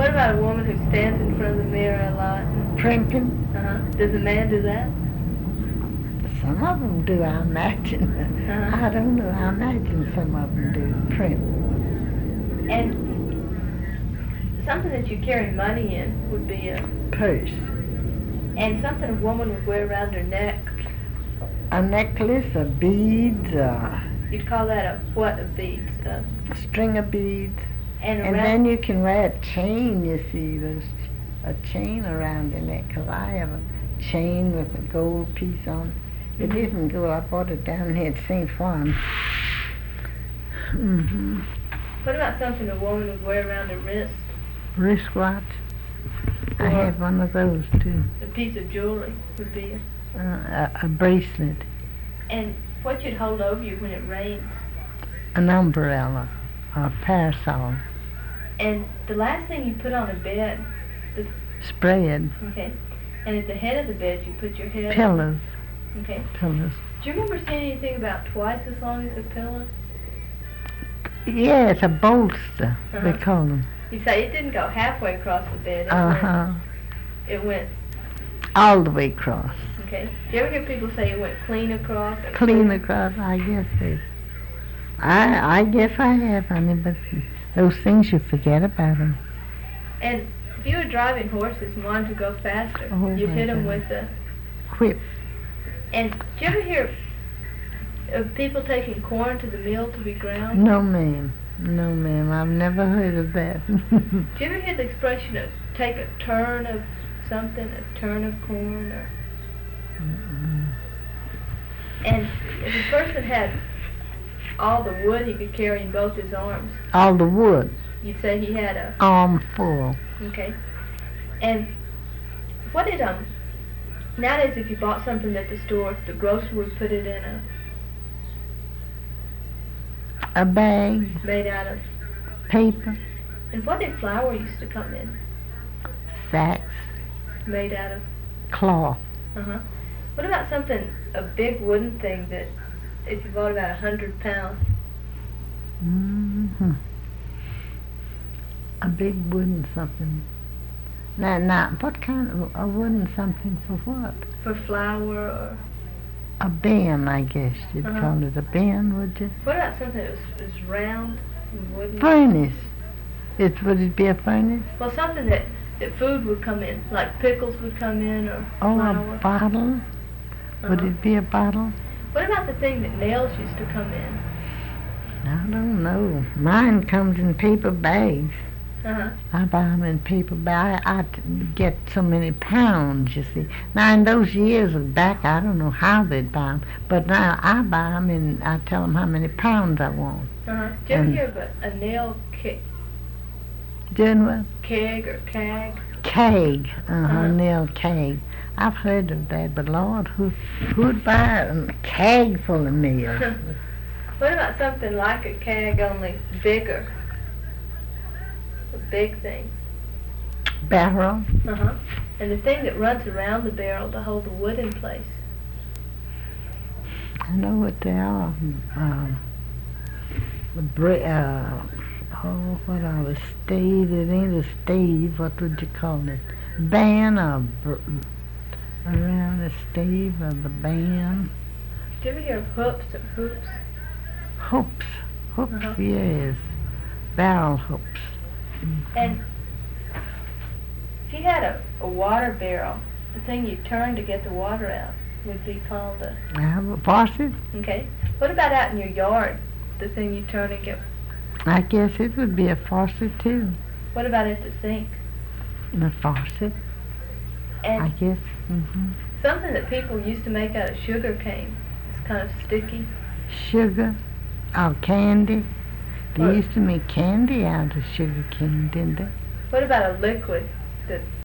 What about a woman who stands in front of the mirror a lot? Primping. Does a man do that? Some of them do, I imagine. I don't know. I imagine some of them do primp. And something that you carry money in would be a purse. And something a woman would wear around her neck. A necklace of beads. You'd call that a what of beads? A string of beads. And then you can wear a chain, you see, a chain around your neck, because I have a chain with a gold piece on it. It isn't gold. I bought it down here at St. Juan. What about something a woman would wear around her wrist? Wristwatch. I have one of those, too. A piece of jewelry would be a bracelet. And what you'd hold over you when it rains? An umbrella or a parasol. And the last thing you put on a bed? Spray it. Okay. And at the head of the bed you put your head Pillows. on? Okay. Pillows. Do you remember seeing anything about twice as long as a pillow? Yeah, it's a bolster, they call them. You say it didn't go halfway across the bed. It went all the way across. Okay. Do you ever hear people say it went clean across? Clean across, I guess they. I guess I have, honey, but those things you forget about them. And if you were driving horses and wanted to go faster, you'd hit them with a whip. And do you ever hear of people taking corn to the mill to be ground? No, ma'am. No, ma'am. I've never heard of that. Do you ever hear the expression of take a turn of something, a turn of corn? Or And if a person had all the wood he could carry in both his arms. All the wood? You'd say he had a armful. Okay. And what did nowadays if you bought something at the store, the grocer would put it in a bag made out of paper. And what did flour used to come in? Sacks made out of cloth. What about something, a big wooden thing that if you bought about 100 pounds? A big wooden something. Now, what kind of a wooden something for what? For flour or a bin, I guess you'd call it a bin, would you? What about something that was round and wooden? Furnace. Would it be a furnace? Well, something that food would come in, like pickles would come in or flour. A bottle? Would it be a bottle? What about the thing that nails used to come in? I don't know. Mine comes in paper bags. I buy them in paper bags. I get so many pounds, you see. Now, in those years back, I don't know how they'd buy them, but now I buy them and I tell them how many pounds I want. Do you ever hear of a nail keg? Doing what? Keg or keg? Keg. Nail keg. I've heard of that, but Lord, who'd buy a keg full of nails? What about something like a keg, only bigger? A big thing. Barrel? And the thing that runs around the barrel to hold the wood in place. I know what they are. What are the stave? It ain't a stave. What would you call it? Band or around the stave of the band. Do you ever hear of hoops or hoops? Hoops, yes. Barrel hoops. And if you had a water barrel, the thing you turn to get the water out would be called a faucet. Okay. What about out in your yard? The thing you turn and get. I guess it would be a faucet too. What about at the sink? A faucet. And I guess. Something that people used to make out of sugar cane. It's kind of sticky. Sugar? Oh, candy. They used to make candy out of sugar cane, didn't they? What about a liquid that